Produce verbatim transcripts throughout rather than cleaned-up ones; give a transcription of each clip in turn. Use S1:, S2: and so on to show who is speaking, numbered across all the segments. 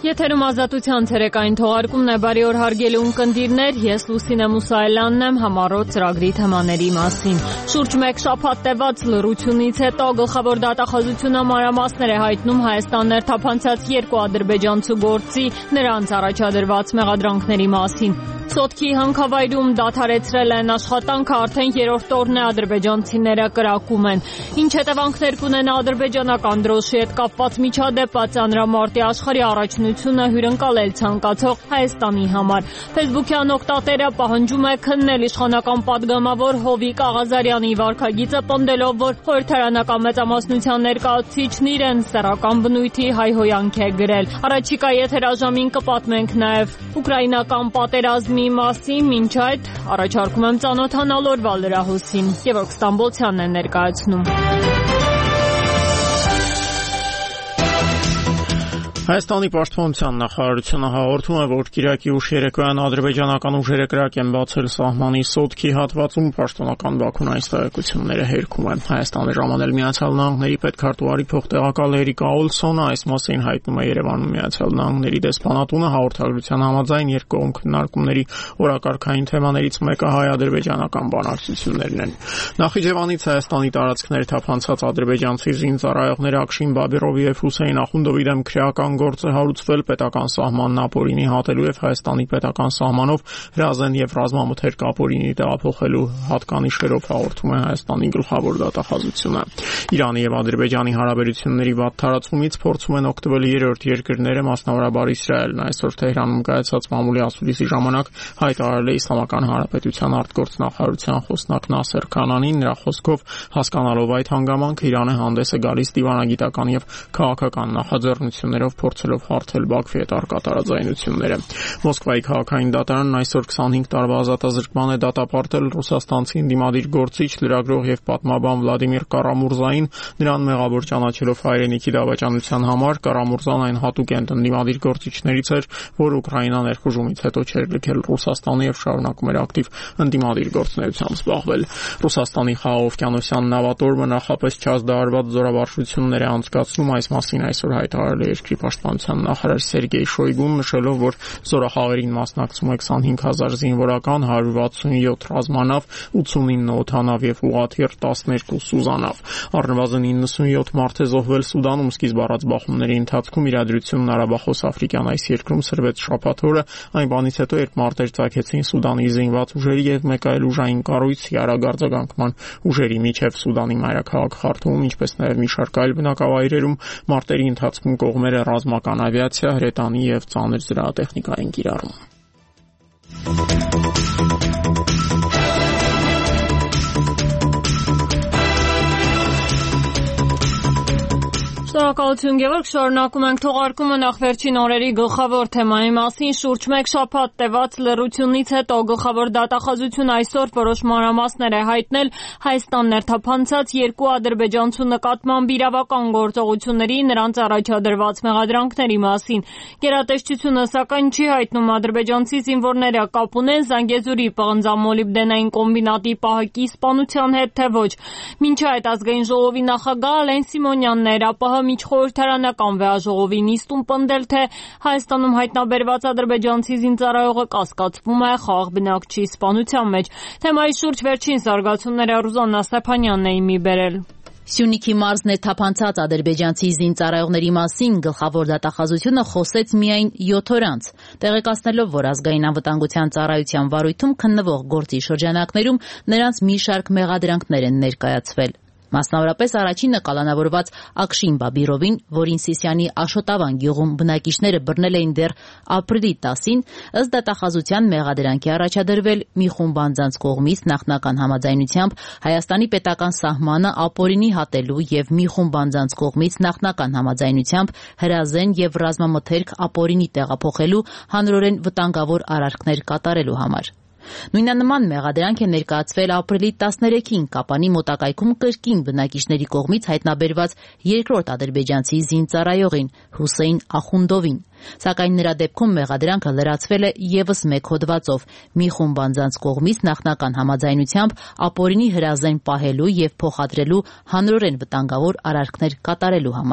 S1: Եթերում ազատության ցերեկային թողարկումն է, բարի օր հարգելի ունկնդիրներ, ես Լուսինե Մուսայելյանն եմ, համառոտ ծրագրի թեմաների մասին։ Շուրջ մեկ շաբաթ տևած լռությունից հետո գլխավոր դատախազությունը մանրամասներ է հայտնում Հայաստան ներթափանցած երկու ադրբեջանցու գործի նրանց առաջադրված մեղադրանքների մասին։ Սոտքի հանքավայրում դադարեցրել են աշխատանքը, արդեն երրորդ օրն է ադրբեջանցիները կրակում են։ Ինչ հետևանքներ կունենա ադրբեջանական դրոշի հետ կապված միջադեպը, ծանրամարտի աշխարհի առաջնությունը հյուրընկալել ցանկացող Հայաստանի համար։ Facebook-յան օգտատերը պահանջում է քննել իշխանական падգամավոր Հովիկ Աղազարյանի վարքագիծը, պնդելով, որ խորհրդարանական մեծամասնության ներկայացուցիչն իրեն սեռական բնույթի հայհոյանք է գրել։ Առաջիկա եթերաժամին կպատմենք նաև ուկրաինական պատերազմի մասին, մինչ այդ առաջարկում եմ ծանոթանալ օրվա լրահոսին։ Գևորգ Ստամբոլցյանն է ներկայացնում։
S2: Հայաստանի պաշտպանության նախարարությունը հաղորդում է, որ Կիրակի ուշ երեկոյան ադրբեջանական ուժերը կրակ են բացել սահմանի Սոտքի հատվածում, պաշտոնական Բաքուն այս տեղեկությունները հերքում է։ Հայաստանը ժամանել Միացյալ Նահանգների պետքարտուղարի փոխտեղակալ Էրիկա Օլսոնը, այս մասին հայտնում է Երևանում Միացյալ Նահանգների դեսպանատունը, հաղորդագրության համաձայն երկկողմ քննարկումների օրակարգային թեմաներից մեկը հայ-ադրբեջանական բանակցություններն են։ Նախիջևանից Հայաստանի տարածքներ թափանցած ադրբեջանցի զինծառայողներ Աքշին Բաբիրովի եւ Հուսեյն Ախունդովի դեմ քրեական գործ է հարուցվել պետական սահմանն ապօրինի հատելու եւ Հայաստանի պետական սահմանով հրազեն եւ ռազմամթերք ապօրինի տեղափոխելու հատկանիշերով հաղորդում է Հայաստանի գլխավոր դատախազությունը։ Իրանի եւ Ադրբեջանի հարաբերությունների վատ տարածումից փորձում են օգտվել երրորդ երկրները, մասնավորաբար Իսրայելն։ Այսօր Թեհրանում կայացած մամուլի ասուլիսի ժամանակ հայտարարել է Իսլամական Հանրապետության արտգործնախարարության խոսնակ Նասեր Քանանին, նրա խոսքով հասկանալով այդ հանգամանքը Իրանը հանդես է գալիս դիվանագիտական եւ քաղաքական նախաձեռնություններով փորձելով հարթել Բաքվի հետ առկա տարաձայնությունները։ Մոսկվայի քաղաքային դատարանն այսօր քսանհինգ տարվա ազատազրկման է դատապարտել ռուսաստանցի ընդդիմադիր գործիչ, լրագրող եւ պատմաբան Վլադիմիր Կարամուրզային, նրան մեղավոր ճանաչելով հայրենիքի դավաճանության համար։ Կարամուրզան այն հատուկենտ ընդդիմադիր գործիչներից էր, որ Ուկրաինա ներխուժումից հետո չէր լքել Ռուսաստանը եւ շարունակում էր ակտիվ ընդդիմադիր գործունեությամբ զբաղվել։ Ռուսաստանի Խաղաղօվկիանոսյան նավատորմը նախապես չազդահարված զորավարժություններ է անցկացնում, այս մասին այսօր հայտարարել է երկրի պաշտպանության նախարար Սերգեյ Շոյգուն, նշելով, որ զորախաղերին մասնակցում է քսանհինգ հազար զինվորական, հարյուր վաթսունյոթ ռազմանավ, ութսունինը օդանավ եւ ուղղաթիռ, տասներկու սուզանավ։ Առնվազն իննսունյոթ մարդ է զոհվել Սուդանում սկիզբ առած բախումների ընթացքում։ Իրադրությունն Արաբախոս Աֆրիկյան այս երկրում սրվեց շաբաթ օրը, այն բանից հետո, երբ մարտեր ծագեցին Սուդանի զինված ուժերի եւ մեկ այլ ուժային կառույցի արագարձագանքման ուժերի միջև Սուդանի մայրաքաղաք Խարթումում, ինչպես նաեւ մի շարք այլ բնակավայրերում մարտերի ընթացքում կողմերը ռազմական ավիացիա, հրետանի եւ ծանր զրահատեխնիկա են կիրառում։
S1: Շնորհակալություն Գևորգ, շարունակում ենք թողարկումը նախ վերջին օրերի գլխավոր թեմայի մասին։ Շուրջ մեկ շաբաթ տևած լռությունից հետո գլխավոր դատախազությունը այսօր որոշ մանրամասներ է հայտնել Հայաստան ներթափանցած երկու ադրբեջանցու նկատմամբ իրավական գործողությունների, նրանց առաջադրված մեղադրանքների մասին։ Գերատեսչությունը սակայն չի հայտնում ադրբեջանցի զինվորները կապ ունեն Զանգեզուրի պղնձամոլիբդենային կոմբինատի պահակի սպանության հետ, թե ոչ։ Մինչ այդ ազգային ժողովի նախագահ Ալեն Սիմոնյանն էր ԱՊՀ միջխորհրդարանական վեաժողովի նիստում պնդել, թե Հայաստանում հայտնաբերված ադրբեջանցի զինծառայողը կասկածվում է խաղաղ բնակչի սպանության մեջ։ Թեմայի շուրջ վերջին զարգացումները Ռուզաննա Ստեփանյանն է մի բերել։
S3: Սյունիքի մարզն է թափանցած ադրբեջանցի զինծառայողների մասին գլխավոր դատախազությունը խոսեց միայն յոթ օր անց, տեղեկացնելով, որ ազգային անվտանգության ծառայության վարույթում քննվող գործի շրջանակներում նրանց մի շարք մեղադրանքներ են ներկայացվել։ Մասնավորապես առաջինը կալանավորված Աքշին Բաբիրովին, որին Սիսիանի Աշոտավան գյուղում բնակիչները բռնել էին դեռ ապրիլի տասին, ըստ դատախազության մեղադրանքի առաջադրվել մի խումբ անձանց կողմից նախնական համաձայնությամբ Հայաստանի պետական սահմանը ապօրինի հատելու եւ մի խումբ անձանց կողմից նախնական համաձայնությամբ հրազեն եւ ռազմամթերք ապօրինի տեղափոխելու հանրորեն վտանգավոր արարքներ կատարելու համար։ Նույնանման մեղադրանք է ներկայացվել ապրիլի տասներեքին Կապանի մոտակայքում կրկին բնակիչների կողմից հայտնաբերված երկրորդ ադրբեջանցի զինծառայողին Հուսեյն Ախունդովին, սակայն նրա դեպքում մեղադրանքը լրացվել է եւս մեկ հոդվածով՝ մի խումբ անձանց կողմից նախնական համաձայնությամբ ապօրինի հրազեն պահելու եւ փոխադրելու հանրորեն վտանգավոր արարքներ կատարելու համար։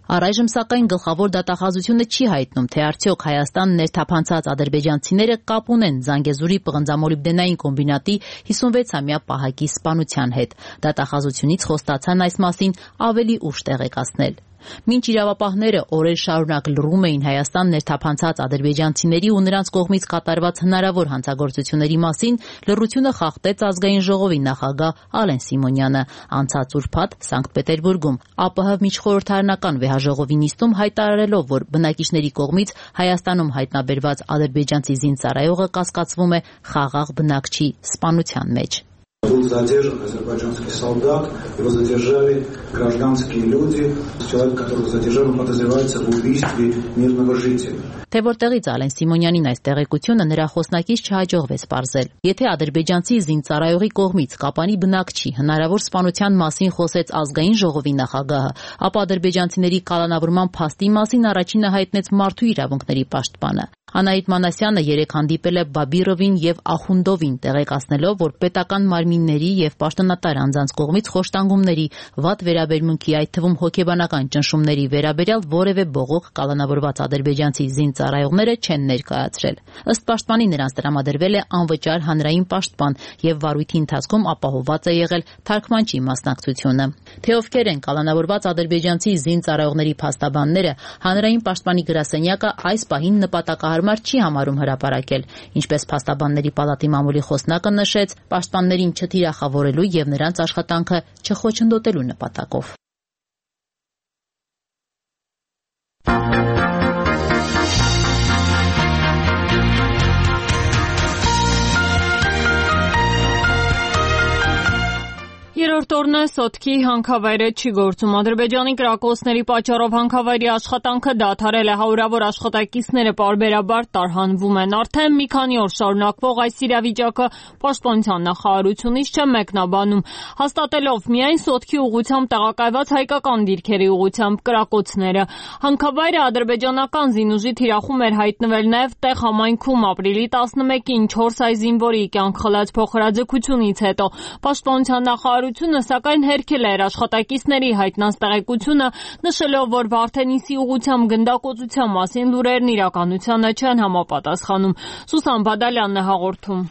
S3: Առայժմ սակայն գլխավոր դատախազությունը չի հայտնում, թե արդյոք Հայաստան ներթափանցած ադրբեջանցիները կապ ունեն Զանգեզուրի պղնձամոլիբդենային կոմբինատի հիսունվեցամյա պահակի սպանության հետ։ Դատախազությունից խոստացան այս մասին ավելի ուշ տեղեկացնել։ Մինչ իրավապահները օրեր շարունակ լռում էին Հայաստան ներթափանցած ադրբեջանցիների ու նրանց կողմից կատարված հնարավոր հանցագործությունների մասին, լռությունը խախտեց Ազգային ժողովի նախագահ Ալեն Սիմոնյանը անցած ուրբաթ Սանկտ Պետերբուրգում ԱՊՀ միջխորհրդարանական վեհաժողովի նիստում հայտարարելով, որ բնակիչների կողմից Հայաստանում հայտնաբերված ադրբեջանցի զինծառայողը կասկածվում է խաղաղ բնակչի սպանության մեջ։
S4: Был задержан азербайджанский солдат, его задержали гражданские люди. Человек, которого задержали, подозревается в убийстве мирного жителя.
S3: Թե որտեղից Ալեն Սիմոնյանին այս տեղեկությունը նրա խոսնակից չհաջողվեց պարզել։ Եթե ադրբեջանցի զինծառայողի կողմից Կապանի բնակչի հնարավոր սպանության մասին խոսեց Ազգային ժողովի նախագահը, ապա ադրբեջանցիների կալանավորման փաստի մասին առաջինը հայտնեց Մարդու իրավունքների պաշտպանը։ Անահիտ Մանասյանը երեկ հանդիպել է Բաբիրովին եւ Ախունդովին, տեղեկացնելով, որ պետական մարմինների եւ պաշտոնատար անձանց կողմից խոշտանգումների, վատ վերաբերմունքի, այդ թվում հոգեբանական ճնշումների վերաբերյալ որևէ բողոք կալանավորված ադրբեջանցի զինծառայողները չեն ներկայացրել։ Ըստ պաշտպանի նրանց տրամադրվել է անվճար հանրային պաշտպան եւ վարույթի ընթացքում ապահովված է եղել թարգմանչի մասնակցությունը։ Թե ովքեր են կալանավորված ադրբեջանցի զինծառայողների փաստաբանները, հանրային պաշտպանի գրասենյակը այս պահին նպատակահարմար չի համարում հրապարակել, ինչպես փաստաբանների պալատի մամուլի խոսնակը նշեց, պաշտպաններին չթիրախավորելու եւ նրանց աշխատանքը չխոչընդոտելու նպատակով։
S1: Երրորդ օրն է սոտքի հանքավայրը չի գործում։ Ադրբեջանի կրակոցների պատճառով հանքավայրի աշխատանքը դադարել է, հարյուրավոր աշխատակիցները պարբերաբար տարհանվում են։ Արդեն մի քանի օր շարունակվող այս իրավիճակը պաշտպանության նախարարությունից չէ մեկնաբանում, հաստատելով միայն սոտքի ուղղությամբ տեղակայված հայկական դիրքերի ուղղությամբ կրակոցները։ Հանքավայրը ադրբեջանական զինուժի թիրախում էր հայտնվել նաև տեղ համայնքում ապրիլի տասնմեկին չորս այ զինվորի կյանք խլած փոխհրաձգությունից հետո։ Պաշտպանության նախարարությունը սակայն հերքել էր աշխատակիցների հայտնած տեղեկությունը, նշելով, որ Վարդենիսի ուղղությամբ գնդակոծության մասին լուրերն իրականությանը չեն համապատասխանում։ Սուսան Բադալյանն է հաղորդում։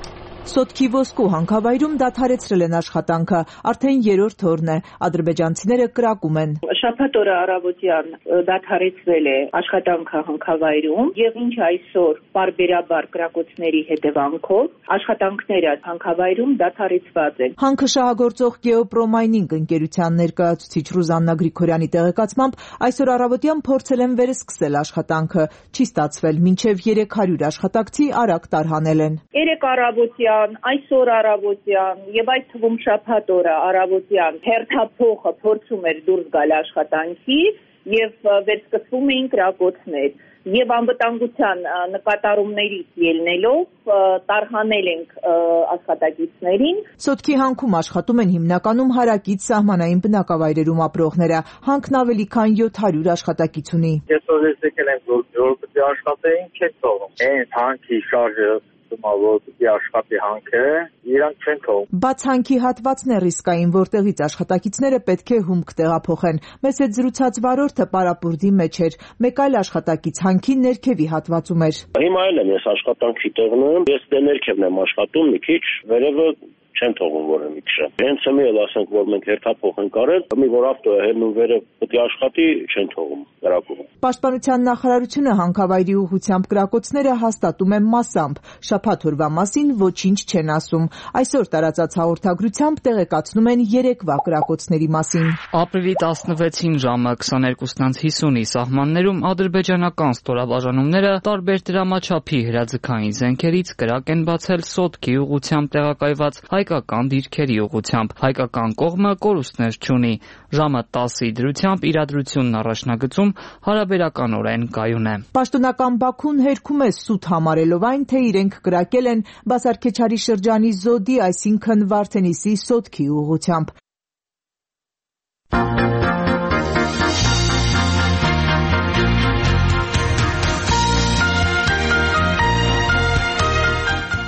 S5: Սոտքի ոսկու հանքավայրում դադարեցրել են աշխատանքը, արդեն երրորդ օրն է, ադրբեջանցիները կրակում են։
S6: Շաբաթ օրը առավոտյան դադարեցվել է աշխատանքը հանքավայրում եւ ինչ այսօր պարբերաբար կրակոցների հետևանքով աշխատանքները հանքավայրում դադարեցված են։
S5: Հանքը շահագործող Գեոպրոմայնինգ ընկերության ներկայացուցիչ Ռուզաննա Գրիգորյանի տեղեկացմամբ այսօր առավոտյան փորձել են վերսկսել աշխատանքը, չի ստացվել, մինչեւ երեք հարյուր աշխատակցի արագ տարհանել են։
S6: Երեք առավոտյան, այսօր առավոտյան եւ այդ թվում շաբաթ օրը առավոտյան հերթափողը փորձում էր դուրս գալ աշխատանքից եւ վերսկսվում էին կրակոցներ եւ անվտանգության նկատառումներից ելնելով տարհանել ենք աշխատակիցներին։
S5: Սոտքի հանքում աշխատում են հիմնականում հարակից սահմանային բնակավայրերում ապրողները։ Հանքն ավելի քան յոթ հարյուր աշխատակից ունի։
S7: Այսօր ես եկել եմ, որ պետք է աշխատեին, չեն թողում։ Այն հանքի շարժը որ պիտի աշխատի հանքը, իրանք չեն թողում։
S5: Բաց հանքի հատվածն է ռիսկային, որտեղից աշխատակիցները պետք է հումք տեղափոխեն։ Մեզ հետ զրուցած վարորդը պարապուրդի մեջ էր, մեկ այլ աշխատակից հանքի ներքևի հատվածում էր։
S8: Հիմա էլ եմ ես աշխատանքի տեղն եմ, ես դե ներքևն եմ աշխատում մի քիչ, վերևը չեն թողում որը մի քիչ։ Հենց հիմա էլ ասենք, որ մենք հերթափոխ ենք արել, մի որ ավտոը հելնում վերև պետք է աշխատի, չեն թողում կրակում։
S5: Պաշտպանության նախարարությունը հանքավայրի ուղղությամբ կրակոցները հաստատում է մասամբ, շաբաթ օրվա մասին ոչինչ չեն ասում։ Այսօր տարածած հաղորդագրությամբ տեղեկացնում են երեկվա կրակոցների մասին։
S9: Ապրիլի տասնվեցին ժամը քսաներկուսն հիսունի սահմաններում ադրբեջանական ստորաբաժանումները տարբեր դրամաչափի հրաձգային զենքերից կրակ են բացել Սոտքի ուղղությամբ տեղակայված հայկական դիրքերի ուղղությամբ։ Հայկական կողմը կորուստներ չունի։ Ժամը տասի դրությամբ իրադրությունն առաջնագծում հարաբերականորեն կայուն է։
S5: Պաշտոնական Բաքուն հերքում է սուտ համարելով այն, թե իրենք կրակել են Բասարքեչարի շրջանի Զոդի, այսինքն Վարդենիսի Սոտքի ուղղությամբ։
S1: Ալթեմ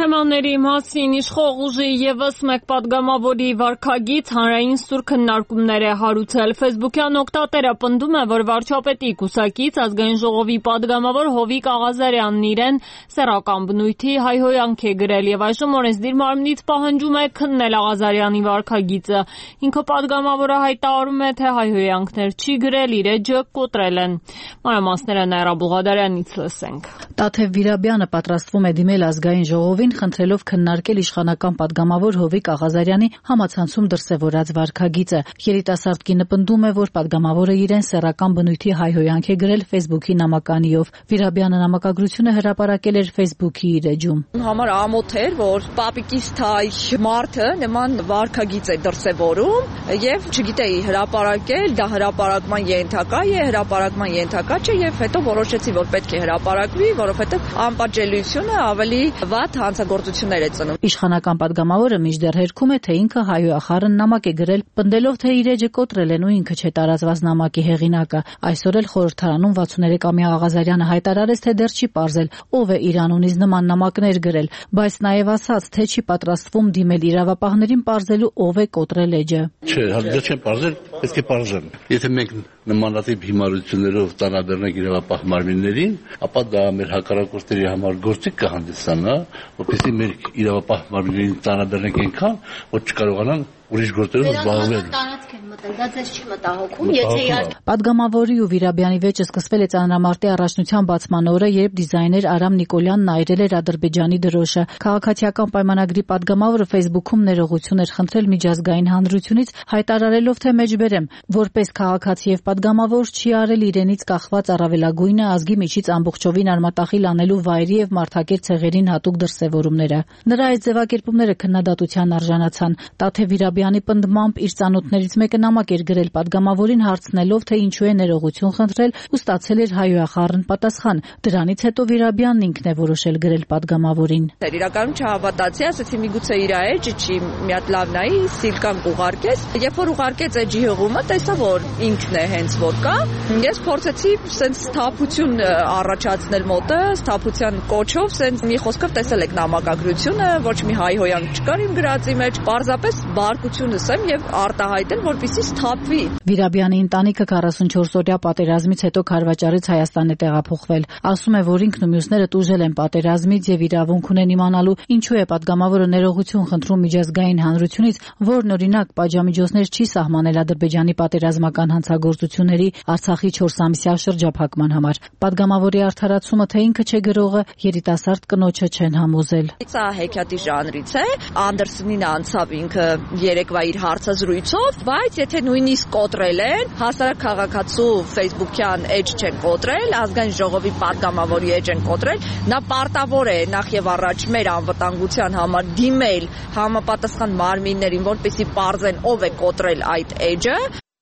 S1: Թեմաների մասին իշխող ուժի ևս մեկ պատգամավորի վարքագիծ հանրային սուր քննարկումներ է հարուցել։ Ֆեյսբուքյան օգտատերը պնդում է, որ վարչապետի կուսակից ազգային ժողովի պատգամավոր Հովիկ Աղազարյանն իրեն սեռական բնույթի հայհոյանք է գրել եւ այժմ օրենսդիր մարմնից պահանջում է քննել Աղազարյանի վարքագիծը։ Ինքը պատգամավորը հայտարարում է, թե հայհոյանքներ չի գրել, իր էջը կոտրել են։ Մանրամասները Նաիրա Բուղադարյանից լսենք։
S3: Տաթև Վիրաբյանը պատրաստվում է դիմել ազգային ժողովին, խնդրելով քննարկել իշխանական պատգամավոր Հովիկ Աղազարյանի համացանցում դրսևորած վարքագիծը։ Երիտասարդ կինը պնդում է, որ պատգամավորը իրեն սեռական բնույթի հայհոյանք է գրել Facebook-ի նամականիով։ Վիրաբյանը նամակագրությունը հրապարակել էր Facebook-ի իր էջում։
S10: Համար ամոթ էր, որ պապիկիս թայ մարդը նման վարքագիծ է դրսևորում եւ չգիտեի հրապարակել, դա հրապարակման ենթակա է, հրապարակման ենթակա չէ եւ հետո որոշեցի, որ պետք է հրապարակվի, որովհետեւ անպատժելիությունը ավելի վատ հանցագործություններ է ծնում։
S3: Իշխանական պատգամավորը մինչդեռ հերքում է, թե ինքը հայոյախառն նամակ է գրել, պնդելով, թե իր էջը կոտրել են ու ինքը չէ տարածված նամակի հեղինակը։ Այսօր էլ խորհրդարանում վաթսուներեքամյա Աղազարյանը հայտարարեց, թե դեռ չի պարզել ով է իր անունից նման նամակներ գրել, բայց նաև ասաց, թե չի պատրաստվում դիմել իրավապահներին պարզելու ով է կոտրել էջը։
S11: Չէ, հẳլ չեն պարզել, պետք է պարզեն։ Եթե մենք նմանատիպ հիմարություններով ծանրաբեռնենք իրավապահ մարմիններին, ապա դա մեր հակառակորդների համար գործիք կհանդիսանա, որպեսզի մեր իրավապահ մարմիններին ծանրաբեռնենք այնքան, որ չկարողանան ուրիշ գործերով զբաղվել։
S12: Տարածք են մտել, դա ձեզ չի մտահոգում, եթե իհարկե։
S3: Պատգամավորի ու Վիրաբյանի վեճը սկսվել է ծանրամարտի առաջնության բացման օրը, երբ դիզայներ Արամ Նիկոլյանն այրել էր Ադրբեջանի դրոշը։ Քաղաքացիական պայմանագրի պատգամավորը Facebook-ում ներողություն էր խնդրել միջազգային հանրությունից, հայտարարելով, թե մեջբերեմ, որպես քաղաքացի եւ պատգամավոր չի արել իրենից կախված առավելագույնը ազգի միջից ամբողջովին արմատախիլ անելու վայրի եւ մարդակեր ցեղերին հատուկ դրսեւորումները։ Նրա այս ձևակերպումները քննադատության արժանացան։ Տաթև Վիրաբյանի պնդմամբ իր ծանոթներից մեկը նամակ էր գրել պատգամավորին հարցնելով, թե ինչու է ներողություն խնդրել ու ստացել էր հայոյախառն պատասխան։ Դրանից հետո Վիրաբյանն ինքն է որոշել գրել պատգամավորին։
S10: Իրականում չհավատացի, ասացի միգուցե իր էջը չի, մի հատ լավ նայի, սիլկան կուղարկեց։ Երբ որ ուղարկեց էջի հղումը, տեսա, որ ինքն է հենց որ կա։ Ես փորձեցի սենց սթափություն առաջացնել մոտը, սթափության կոչով, սենց մի խոսքով տեսել եք նամակագրությունը, ոչ մի հայհոյանք չկար իմ գրածի մեջ, պարզապես բարկությունս եմ եւ արտահայտել, որպեսզի սթափվի։
S3: Վիրաբյանի ընտանիքը քառասունչորս-օրյա պատերազմից հետո Քարվաճարից Հայաստան է տեղափոխվել։ Ասում է, որ ինքն ու մյուսները տուժել են պատերազմից եւ իրավունք ունեն իմանալու, ինչու է պատգամավորը ներողություն խնդրում միջազգային հանրությունից, որն օրինակ պատժամիջոցներ չի սահմանել Ադրբեջանի պատերազմական հանցագործությունների Արցախի չորսամյա շրջափակման համար։ Պատգամավորի արդարացումը, թե ինքը չէ գրողը, երիտասարդ կնոջը չեն համոզել։
S10: Սա հեքիաթի ժանրից է, Անդերսոնին անցավ ինքը երեկվա իր հարցազրույցով, բայց եթե նույնիսկ կոտրել են, հասարակ քաղաքացու Facebook-յան էջ չեն կոտրել, ազգային ժողովի պատգամավորի էջ են կոտրել, նա պարտավոր է նախ եւ առաջ մեր անվտանգության համար դիմել համապատասխան մարմիններին, որպեսզի պարզեն ով է կոտրել այդ էջը։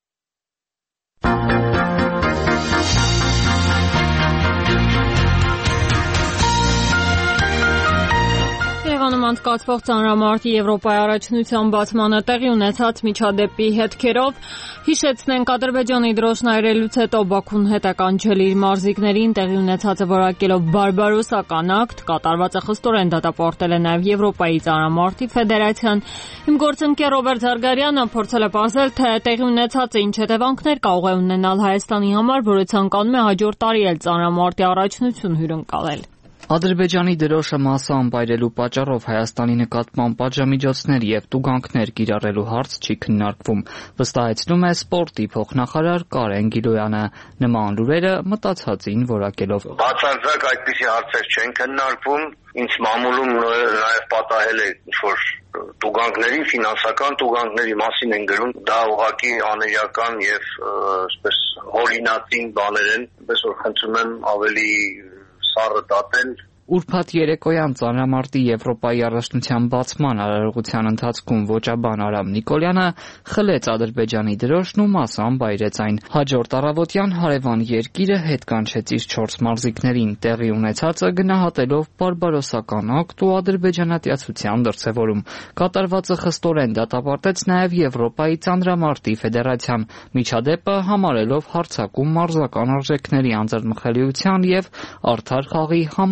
S1: Երևանում անցկացվող ծանրամարտի Եվրոպայի առաջնության բացմանը տեղի ունեցած միջադեպի հետքերով հիշեցնենք Ադրբեջանի դրոշն այրելուց հետո Բաքուն հետ է կանչել իր մարզիկներին, տեղի ունեցածը որակելով բարբարոսական ակտ, կատարվածը խստորեն դատապարտել է նաև Եվրոպայի ծանրամարտի ֆեդերացիան։ Իմ գործընկեր Ռոբերտ Զարգարյանը փորձել է պարզել, թե տեղի ունեցածը ինչ հետևանքներ կարող է ունենալ Հայաստանի համար, որը ցանկանում է հաջորդ տարի էլ ծանրամարտի առաջնություն հյուրընկալել։
S9: Ադրբեջանի դրոշը մասամբ այրելու պատճառով Հայաստանի նկատմամբ պատժամիջոցներ եւ տուգանքներ կիրառելու հարց չի քննարկվում, վստահեցնում է սպորտի փոխնախարար Կարեն Գիլոյանը։ Նման լուրերը մտածածին որակելով։
S13: Բացարձակ այդպիսի հարցեր չեն քննարկվում, ինձ մամուլում նաեւ պատահել է ինչ-որ տուգանքների, ֆինանսական տուգանքների մասին են գրում, դա ուղղակի աներիական եւ այսպես օրինացին բաներ են, այսպես որ խնդրում եմ ավելի սառը դատել։
S9: Ուրբաթ երեկոյան ծանրամարտի Եվրոպայի առաջնության բացման արարողության ընթացքում ոճաբան Արամ Նիկոլյանը խլեց Ադրբեջանի դրոշն ու մասամբ այրեց այն։ Հաջորդ առավոտյան հարևան երկիրը հետ կանչեց իր չորս մարզիկներին, տեղի ունեցածը գնահատելով բարբարոսական ակտ ու ադրբեջանատյացության դրսևորում։ Կատարվածը խստորեն դատապարտեց նաև Եվրոպայի ծանրամարտի ֆեդերացիան, միջադեպը համարելով հարձակում մարզական արժեքների անձեռնմխելիության եւ արդար խաղի համընդհանուր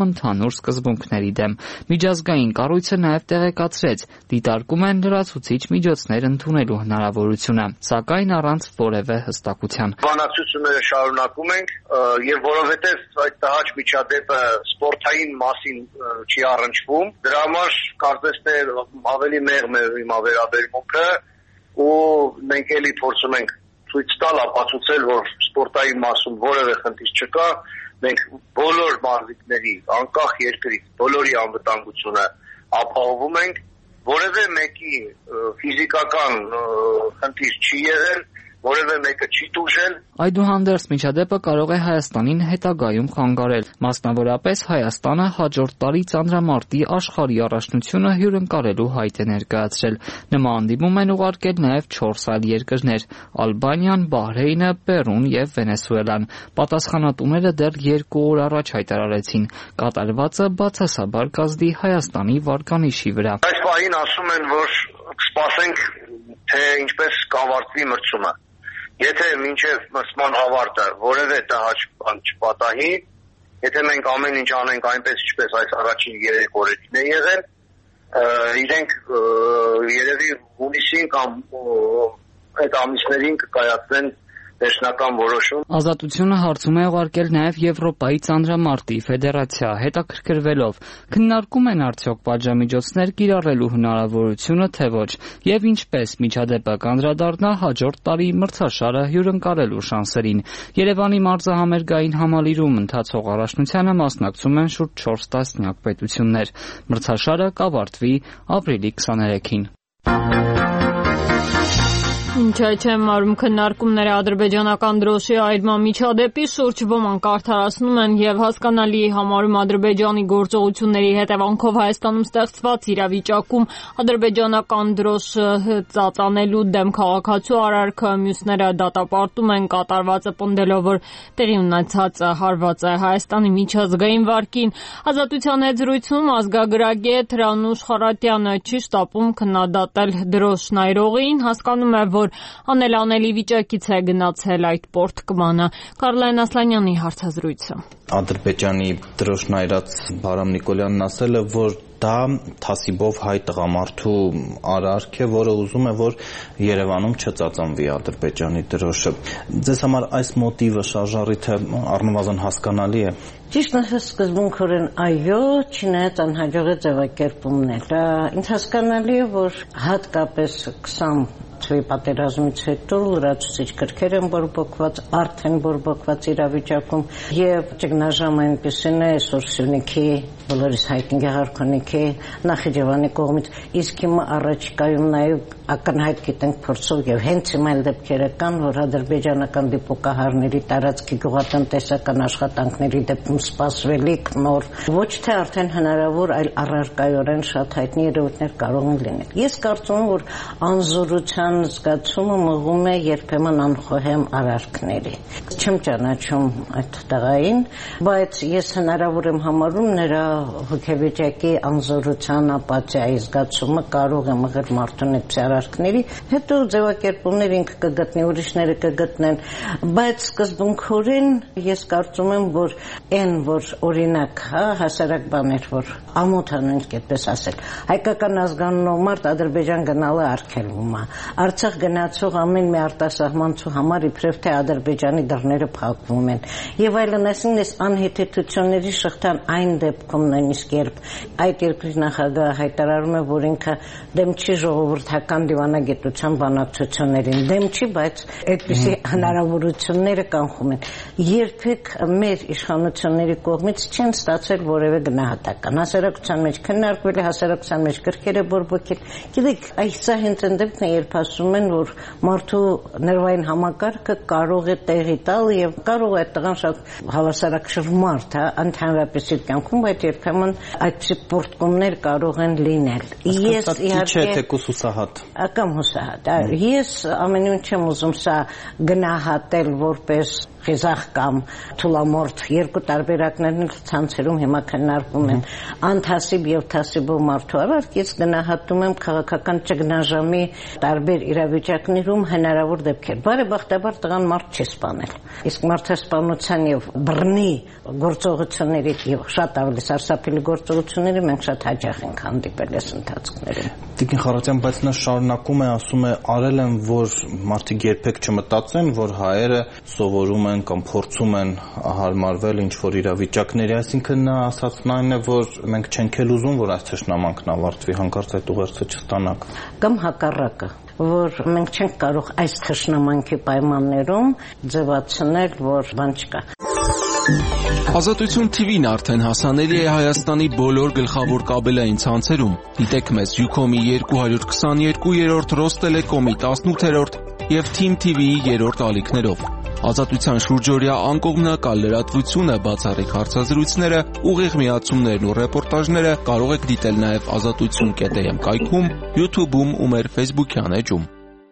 S9: ընդհանուր սկզբունքների դեմ։ Միջազգային կառույցը նաև տեղեկացրեց, դիտարկում են լրացուցիչ միջոցներ ընդունելու հնարավորությունը, սակայն առանց որևէ հստակության։
S13: Բանակցությունները շարունակում ենք եւ որովհետեւ այդ տհաճ միջադեպը սպորտային մասին չի առնչվում, դրա համար կարծես թե ավելի մեղմ է իմ վերաբերմունքը ու մենք էլի փորձում ենք ցույց տալ, ապացուցել, որ սպորտային մասում որևէ խնդիր չկա, մենք բոլոր մարզիկների, անկախ երկրից, բոլորի անվտանգությունը ապահովում ենք, որևէ մեկի ֆիզիկական խնդիր չի եղել, որևէ մեկը չի տուժել։
S9: Այդուհանդերձ միջադեպը կարող է Հայաստանին հետագայում խանգարել, մասնավորապես Հայաստանը հաջորդ տարի ծանրամարտի աշխարհի առաջնությունը հյուրընկալելու հայտ է ներկայացրել։ Նման հանդիպում են ուղարկել նաև չորս այլ երկրներ՝ Ալբանիան, Բահրեյնը, Պերուն եւ Վենեսուելան։ Պատասխանատուները դեռ երկու օր առաջ հայտարարեցին, կատարվածը բացասաբար կազդի Հայաստանի վարկանիշի վրա։
S13: Այս պահին ասում են, որ կսպասենք, թե ինչպես կավարտվի մրցումը։ Եթե մինչև մրցման ավարտը որևէ տհաճ բան չպատահի, եթե մենք ամեն ինչ անենք այնպես, ինչպես այս առաջին երեք օրերին է եղել, իրենք երևի հունիսին կամ այդ ամիսներին կկայացնեն վերջնական որոշում։
S9: Ազատությունը հարցում է ուղարկել նաև Եվրոպայի ծանրամարտի ֆեդերացիա, հետաքրքրվելով, քննարկում են արդյոք պատժամիջոցներ կիրառելու հնարավորությունը, թե ոչ, եւ ինչպես միջադեպը կանդրադառնա հաջորդ տարի մրցաշարը հյուրընկալելու շանսերին։ Երևանի մարզահամերգային համալիրում ընթացող առաջնությանը մասնակցում են շուրջ չորս տասնյակ պետություններ։ Մրցաշարը կավարտվի ապրիլի քսաներեքին։
S1: Ինչ չեմ մարում քննարկումները ադրբեջանական դրոշի այրման միջադեպի շուրջ ոմանք արդարացնում են եւ հասկանալի համարում Ադրբեջանի գործողությունների հետևանքով Հայաստանում ստեղծված իրավիճակում ադրբեջանական դրոշը ծածանելու դեմ քաղաքացու արարքը, մյուսները դատապարտում են կատարվածը պնդելով, որ տեղի ունեցածը հարված է Հայաստանի միջազգային վարկին։ Ազատության հետ զրույցում ազգագրագետ Հրանուշ Խարատյանը չի շտապում քննադատել դրոշն այրողին, հասկանում է, որ անելանելի վիճակից է գնացել այդ պորտկմանը։ Կարլեն Ասլանյանի հարցազրույցը։
S14: Ադրբեջանի դրոշն այրած Բարամ Նիկոլյանն ասել է, որ դա թասիբով հայ տղամարդու արարք է, որը ուզում է, որ Երևանում չծածանվի Ադրբեջանի դրոշը։ Ձեզ համար այս մոտիվը, շարժառիթը առնվազն հասկանալի է։
S15: Ճիշտ ասած, սկզբունքորեն այո, չնայած անհաջող է ձևակերպումներ։ Ինձ հասկանալի է, որ հատկապես քսան թվականի պատերազմից հետո լրացուցիչ գրքեր են բորբոքված, արդեն բորբոքված իրավիճակում եւ ճգնաժամը այնպեսին է այսօր Սյունիքի բոլորիս հայտնի Գեղարքունիքի Նախիջևանի կողմից, իսկ հիմա առաջիկայում նաեւ ակնհայտ գիտենք փորձով եւ հենց հիմա էլ դեպքերը կան, որ ադրբեջանական դիպուկահարների տարածքի գյուղատնտեսական աշխատանքների դեպքում սպասվելիք նոր ոչ թե արդեն հնարավոր, այլ առարկայորեն շատ հայտնի երևույթներ կարող են լինել։ Ես կարծում եմ, որ անզորության զգացումը մղում է երբեմն անխոհեմ արարքների։ Չեմ ճանաչում այդ տղային, բայց ես հնարավոր եմ համարում նրա հոգեվիճակի անզորության ապաթիայի զգացումը կարող է մղել մարդուն այդ արարքների, հետո ձևակերպումներ ինքը կգտնի, ուրիշները կգտնեն, բայց սկզբունքորեն ես կարծում եմ, որ այն, որ օրինակ, հա, հասարակ բաներ, որ ամոթանենք այդպես ասել, հայկական ազգանունով մարդ Ադրբեջան գնալը արգելվում է, Արցախ գնացող ամեն մի արտասահմանցու համար իբրև թե Ադրբեջանի դռները փակվում են, եւ այլն, այսինքն այս անհետեցությունների շղթան այն դեպքում նույնիսկ երբ այդ երկրի նախագահը հայտարարում է, որ ինքը դեմ չի ժողովրդական դիվանագիտության բանակցություններին, դեմ չի, բայց այդպիսի հնարավորությունները կանխում են։ Երբեք մեր իշխանությունների կողմից չեն ստացել որևէ գնահատական։ Հասարակության մեջ քննարկվել է, հասարակության մեջ գրքեր է բորբոքել։ Գիտեք, այս հենց այն դեպքն է, երբ ասում են, որ մարդու ներվային համակարգը կարող է տեղի տալ եւ կարող է այդ տղան շատ հավասարակշռ մարդ, հա, ընդհանրապես իր կյանքում, բայց երբեմն այդպիսի պորտկումներ կարող են լինել։ Ես իհարկե
S14: թեկուս հուսահատ
S15: կամ հուսահատ, այո, ես ամեն ինչ չեմ ուզում սա գնահատել որպես խիզախ կամ թուլամորթ երկու տարբերակներն ցանցերում հիմա քննարկվում են անթասիբ եւ թասիբով մարդու արարքից գնահատում եմ քաղաքական ճգնաժամի տարբեր իրավիճակներում հնարավոր դեպքեր բարեբախտաբար տղան մարդ չի սպանել իսկ մարդասպանության եւ բռնի գործողությունների եւ շատ ավելի սարսափելի գործողությունների մենք շատ հաճախ ենք հանդիպել այս ընթացքներում
S14: Տիկին Խարատյան, բայց նա շարունակում է ասում է արել են, որ մարդիկ երբեք չմտածեն, որ հայերը սովորում են կամ փորձում են հարմարվել ինչ-որ իրավիճակների, այսինքն նա ասածն այն է, որ մենք չենք էլ ուզում, որ այս թշնամանքն ավարտվի, հանկարծ այդ ուղերձը չստանաք։
S15: Կամ հակառակը, որ մենք չենք կարող այս թշնամանքի պայմաններում ձևացնել, որ բան չկա։
S16: Ազատություն թի վին արդեն հասանելի է Հայաստանի բոլոր գլխավոր կաբելային ցանցերում։ Դիտեք մեզ Յուքոմի երկու հարյուր քսաներկու, Ռոստելեկոմի տասնութերորդ և Թիմ թի վիի երրորդ ալիքներով։ Ազատության շուրջօրյա անկողմնակալ լրատվությունը, բացառիկ հարցազրույցները, ուղիղ միացումներն ու ռեպորտաժները կարող եք դիտել նաև ազատություն կետ էմ կայքում, YouTube-ում ու մեր Facebook-յան էջում։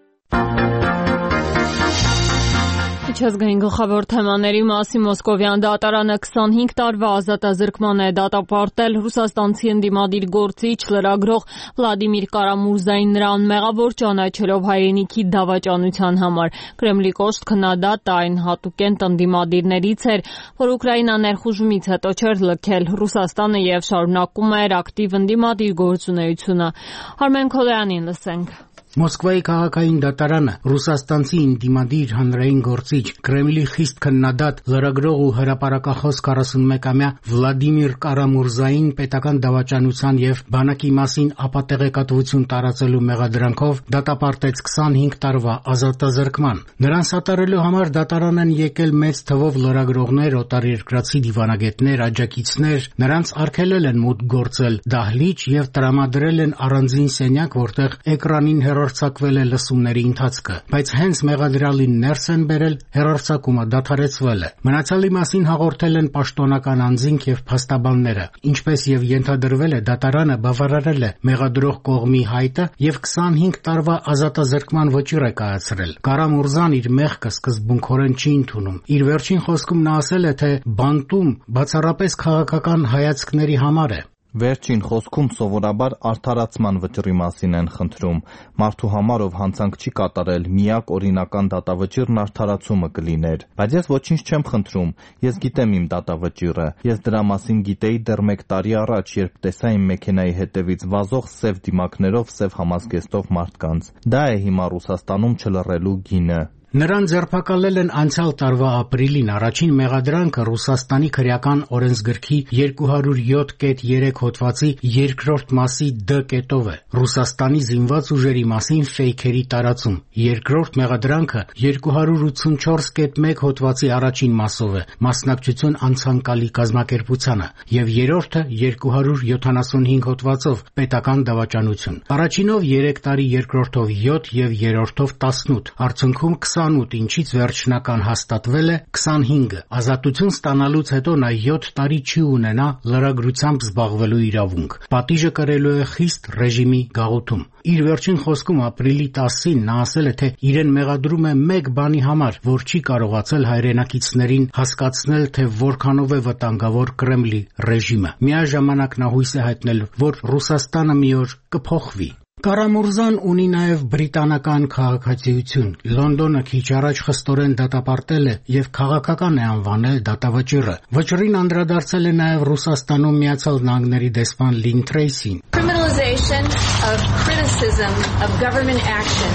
S1: Միջազգային գլխավոր թեմաների մասին Մոսկովյան դատարանը քսանհինգ տարվա ազատազրկման է դատապարտել ռուսաստանցի ընդդիմադիր գործիչ լրագրող Վլադիմիր Կարամուրզային նրան մեղավոր ճանաչելով հայրենիքի դավաճանության համար։ Կրեմլի կոշտ քննադատը այն հատուկենտ ընդդիմադիրներից էր, որ Ուկրաինա ներխուժումից հետո չէր լքել Ռուսաստանը եւ շարունակում էր ակտիվ ընդդիմադիր գործունեությունը։ Արմեն Քոլյանին լսենք։
S17: Մոսկվայի քաղաքային դատարանը ռուսաստանցի ընդդիմադիր հանրային գործիչ Կրեմլի խիստ քննադատ լրագրող ու հրապարակախոս քառասունմեկամյա Վլադիմիր Կարամուրզային պետական դավաճանության եւ բանակի մասին ապատեղեկատվություն տարածելու մեղադրանքով դատապարտեց քսանհինգ տարվա ազատազրկման։ Նրան սատարելու համար դատարան են եկել մեծ թվով լրագրողներ, օտարերկրացի դիվանագետներ, աջակիցներ, նրանց արգելել են մուտք գործել դահլիճ եւ տրամադրել են առանձին սենյակ, որտեղ էկրանին հեռարձակվել է լսումների ընթացքը, բայց հենց մեղադրյալին ներս են բերել, հեռարձակումը դադարեցվել է։ Մնացյալի մասին հաղորդել են պաշտոնական անձինք եւ փաստաբանները, ինչպես եւ ենթադրվել է, դատարանը բավարարել է մեղադրող կողմի հայտը եւ քսանհինգ տարվա ազատազրկման վճիռ է կայացրել։ Կարամուրզան իր մեղքը սկզբունքորեն չի ընդունում։ Իր վերջին խոսքում նա ասել է, թե բանտում բացառապես քաղաքական հայացքների համար է։
S14: Վերջին խոսքում սովորաբար արդարացման վճռի մասին են խնդրում։ Մարդու համար, ով հանցանք չի կատարել, միակ օրինական դատավճիռն արդարացումը կլիներ։ Բայց ես ոչինչ չեմ խնդրում, ես գիտեմ իմ դատավճիռը։ Ես դրա մասին գիտեի դեռ մեկ տարի առաջ, երբ տեսա իմ մեքենայի հետևից վազող սև դիմակներով, սև համազգեստով մարդկանց։ Դա է հիմա Ռուսաստանում չլռելու գինը։
S17: Նրան ձերբակալել են անցյալ տարվա ապրիլին։ Առաջին մեղադրանքը Ռուսաստանի քրեական օրենսգրքի երկու հարյուր յոթ կետ երեք հոդվածի երկրորդ մասի դ կետով է։ Ռուսաստանի զինված ուժերի մասին ֆեյքերի տարածում։ Երկրորդ մեղադրանքը երկու հարյուր ութսունչորս կետ մեկ հոդվածի առաջին մասով է՝ մասնակցություն անցանկալի կազմակերպությանը, եւ երրորդը երկու հարյուր յոթանասունհինգ հոդվածով պետական դավաճանություն։ Առաջինով երեք տարի, երկրորդով յոթ եւ երրորդով տասնութ։ Արդյունքում քսանութ, ինչից վերջնական հաստատվել է քսանհինգը։ Ազատություն ստանալուց հետո նա յոթ տարի չի ունենա լրագրությամբ զբաղվելու իրավունք։ Պատիժը կրելու է խիստ ռեժիմի գաղութում։ Իր վերջին խոսքում ապրիլի տասին նա ասել է, թե իրեն մեղադրում է մեկ բանի համար, որ չի կարողացել հայրենակիցներին հասկացնել, թե որքանով է վտանգավոր Կրեմլի ռեժիմը։ Միաժամանակ նա հույս է հայտնել, որ Ռուսաստանը մի օր կփոխվի։ Կարամուրզան ունի նաև բրիտանական քաղաքացիություն։ Լոնդոնը քիչ առաջ խստորեն դատապարտել է եւ քաղաքական է անվանել դատավճիռը։ Վճռին անդրադարձել է նաև Ռուսաստանում Միացյալ Նահանգների դեսպան Լին Թրեյսին։
S18: Criminalization of criticism of government action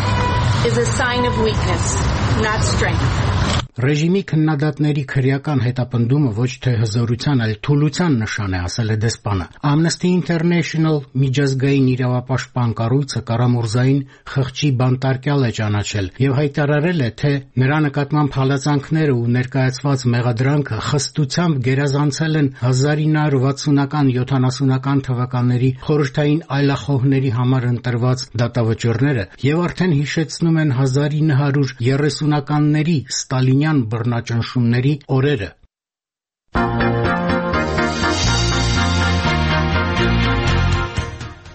S18: is a sign of weakness, not strength.
S17: Ռեժիմի քննադատների քրեական հետապնդումը ոչ թե հզորության, այլ թուլության նշան է, ասել է դեսպանը։ Amnesty International միջազգային իրավապաշտպան կառույցը Կարամուրզային խղճի բանտարկյալ է ճանաչել եւ հայտարարել է, թե նրա նկատմամբ հալածանքները ու ներկայացված մեղադրանքը խստությամբ գերազանցել են հազար ինը հարյուր վաթսունական յոթանասունական թվականների խորհրդային այլախոհների համար ընտրված դատավճիռները եւ արդեն հիշեցնում են հազար ինը հարյուր երեսունականների Ստալինյան բռնաճնշումների օրերը։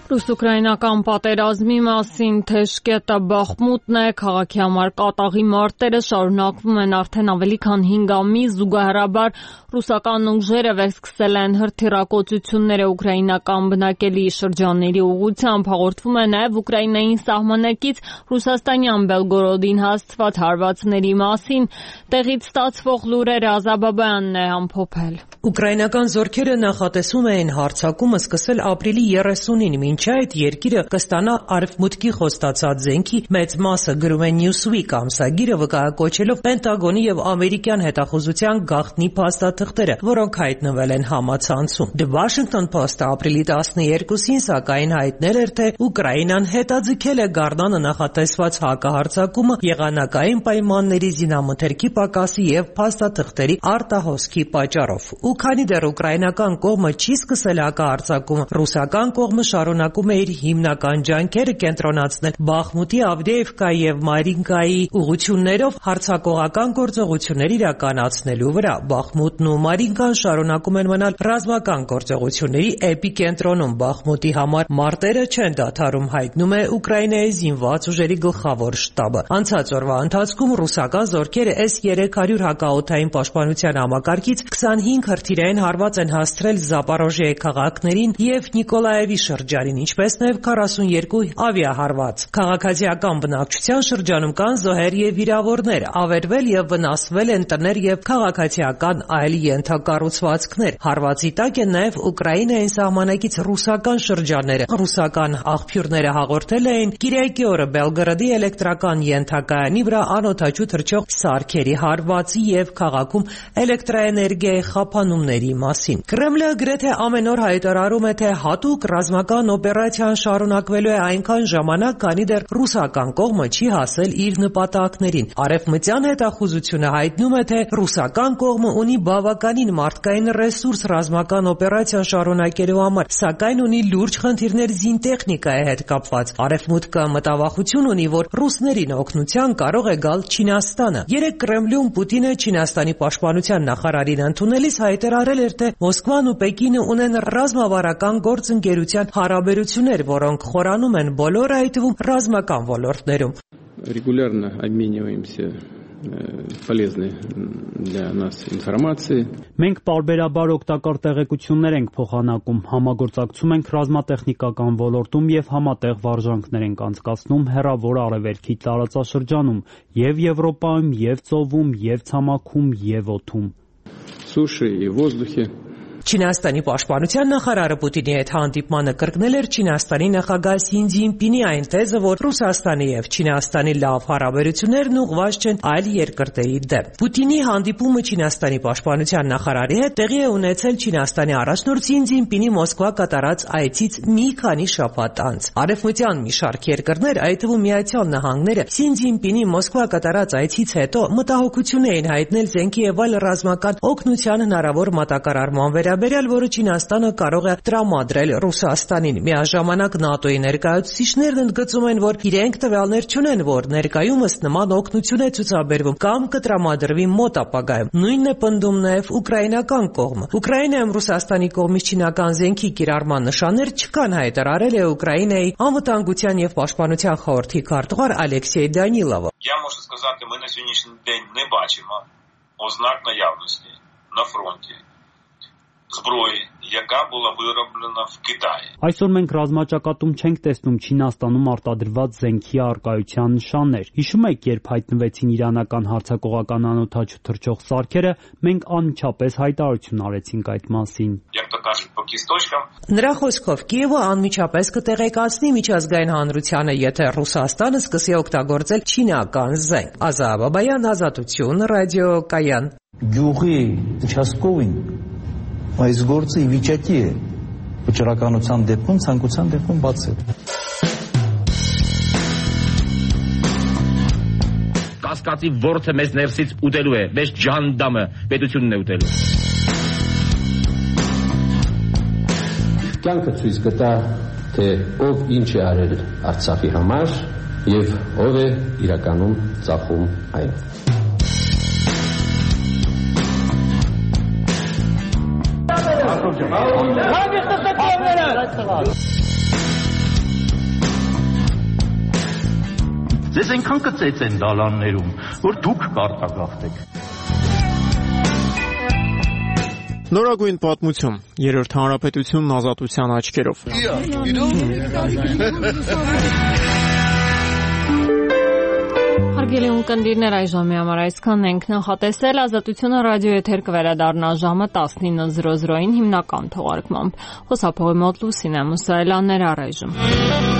S1: Ռուս-ուկրաինական պատերազմի մասին թեժկետը Բախմուտն է, քաղաքի համար կատաղի մարտերը շարունակվում են արդեն ավելի քան հինգ ամիս, զուգահեռաբար ռուսական ուժերը վերսկսել են հրթիռակոծությունները ուկրաինական բնակելի շրջանների ուղղությամբ, հաղորդվում է նաև Ուկրաինային սահմանակից Ռուսաստանյան Բելգորոդին հասցված հարվածների մասին, տեղից ստացվող լուրերը Ազաբաբյանն է ամփոփել։
S19: Ուկրաինական զորքերը նախատեսում էին հարձակումը սկսել ապրիլի երեսունին, մինչ այդ երկիրը կստանա արևմուտքի խոստացած զենքի մեծ մասը, գրում է Newsweek ամսագիրը, վկայակոչելով Պենտագոնի եւ ամերիկյան հետախուզության գաղտնի փաստաթղթերը, որոնք հայտնվել են համացանցում։ The Washington Post-ը ապրիլի տասներկուսին սակայն հայտնել էր, թե Ուկրաինան հետաձգել է Գառնանը նախատեսված հակահարձակումը եղանակային պայմանների, զինամթերքի պակասի եւ փաստաթղթերի արտահոսքի պատճառով։ Ու քանի դեռ ուկրաինական կողմը չի սկսել հակահարձակումը, ռուսական կողմը շարունակում է իր հիմնական ջանքերը կենտրոնացնել Բախմուտի, Ավդեևկայի եւ Մարինկայի ուղղություններով հարձակողական գործողություններ իրականացնելու վրա։ Բախմուտն ու Մարինկան շարունակում են մնալ ռազմական գործողությունների էպիկենտրոնում։ Բախմուտի համար մարտերը չեն դադարում, հայտնում է Ուկրաինայի զինված ուժերի գլխավոր շտաբը։ Անցած օրվա ընթացքում ռուսական զորքերը S երեք հարյուր հակաօդային պաշտպանության համակարգից քսանհինգ հրթիռային հարված են հասցրել Զապորոժիայի քաղաքներին եւ Նիկոլաևի շրջանին, ինչպես նաեւ քառասունյոթ ավիահարված։ Քաղաքացիական բնակչության շրջանում կան զոհեր եւ վիրավորներ, ավերվել եւ վնասվել են տներ եւ քաղաքացիական այլ ենթակառուցվածքներ։ Հարվածի տակ են նաեւ Ուկրաինային սահմանակից ռուսական շրջանները։ Ռուսական աղբյուրները հաղորդել էին Կիրակի օրը Բելգորոդի էլեկտրական ենթակայանի վրա անօդաչու թռչող սարքերի հարվածի եւ քաղաքում էլեկտրաէներգիայի խափանումների մասին։ Կրեմլը գրեթե ամեն օր հայտարարում է, թե հատուկ ռազմական օպերացիան շարունակվելու է այնքան ժամանակ, քանի դեռ ռուսական կողմը չի հասել իր նպատակներին։ Արևմտյան հետախուզությունը հայտնում է, թե ռուսական կողմը ունի բավականին մարդկային ռեսուրս ռազմական օպերացիան շարունակելու համար, սակայն ունի լուրջ խնդիրներ զինտեխնիկայի հետ կապված։ Արևմուտքը մտավախություն ունի, որ ռուսներին օգնության կարող է գալ Չինաստանը։ Երեկ Կրեմլում Պուտինը Չինաստանի պաշտպանության նախարարին ընդունելիս հայտարարել էր, թե Մոսկվան ու Պեկինը ունեն ռազմավարական գործընկերության հարաբերություններ, որոնք խորանում են բոլոր, այդ թվում ռազմական ոլորտներում։
S20: Регулярно обмениваемся полезной для нас информацией.
S21: Մենք բարբերաբար օգտակար տեղեկություններ ենք փոխանակում, համագործակցում ենք ռազմատեխնիկական ոլորտում եւ համատեղ վարժանքներ ենք անցկացնում հեռավոր արևելքի տարածաշրջանում, եւ Եվրոպայում, եւ ծովում, եւ ցամաքում, եւ օդում։
S20: Суши и воздухе.
S19: Չինաստանի պաշտպանության նախարարը Պուտինի հետ հանդիպմանը կրկնել էր Չինաստանի նախագահ Սին Ցզինպինի այն թեզը, որ Ռուսաստանի եւ Չինաստանի լավ հարաբերություններն ուղղված չեն այլ երկրների դեմ։ Պուտինի հանդիպումը Չինաստանի պաշտպանության նախարարի հետ տեղի է ունեցել Չինաստանի առաջնորդ Սին Ցզինպինի Մոսկվա կատարած այցից մի քանի շաբաթ անց։ Արևմտյան մի շարք երկրներ, այդ թվում Միացյալ Նահանգները, Սին Ցզինպինի Մոսկվա կատարած այցից հետո մտահոգություն էին հայտնել զենքի եւ այլ ռազմական օգնության հնարավոր մատակարարման վերաբերյալ, որը Չինաստանը կարող է տրամադրել Ռուսաստանին։ Միաժամանակ ՆԱՏՕ-ի ներկայացուցիչներն ընդգծում են, որ իրենք տվյալներ չունեն, որ ներկայումս նման օգնություն է ցուցաբերվում կամ կտրամադրվի մոտ ապագայում։ Նույնն է պնդում նաև ուկրաինական կողմը։ Ուկրաինայում Ռուսաստանի կողմից չինական զենքի կիրառման նշաններ չկան, հայտարարել է Ուկրաինայի անվտանգության եւ պաշտպանության խորհրդի քարտուղար Ալեքսեյ Դանիլովը։
S22: Я можу сказати, ми на сьогоднішній день не бачимо ознак наявності на фронті зброї, яка була вироблена в Китаї.
S21: Այսօր մենք ռազմաճակատում չենք տեսնում Չինաստանում արտադրված զենքի արկայության нշաններ։ Հիշում եք, երբ հայտնվեցին իրանական հարձակողական անօդաչու թռչող սարքերը, մենք անմիջապես հայտարարություն արեցինք այդ մասին։
S22: Як то кажуть, по кісточкам.
S19: Նրա խոսքով Կիևը անմիջապես կտեղեկացնի միջազգային հանրությանը, եթե Ռուսաստանը սկսի օգտագործել չինական զենք։ Ազատ Բաբայան, Ազատություն, ռադիոկայան։
S23: Գյուղի участковին այս գործը ի վիճակի է վճռականության դեպքում, ցանկության դեպքում բացել։
S24: Կասկածի ворթը մեզ ներսից ուտելու է, մեզ ջանդամը պետությունն է ուտելու։
S25: Կյանքը ցույց կտա, թե ով ինչ է արել Արցախի համար եւ ով է իրականում ծախում այն։
S26: Հագեստը տակավները
S23: Ձեզ այնքան կծեծեն դալաններում, որ դուք կարտագաղթեք։
S2: Նորագույն պատմություն. Երրորդ հանրապետությունն ազատության աչքերով։
S1: Հարգելի ունկնդիրներ, այժմի համար այսքանն ենք նախատեսել։ Ազատությունը ռադիոեթեր կվերադառնա ժամը տասնինը զրո զրոին հիմնական թողարկմամբ։ Խոսափողի մոտ Լուսինե Մուսայելյաններ առայժմ։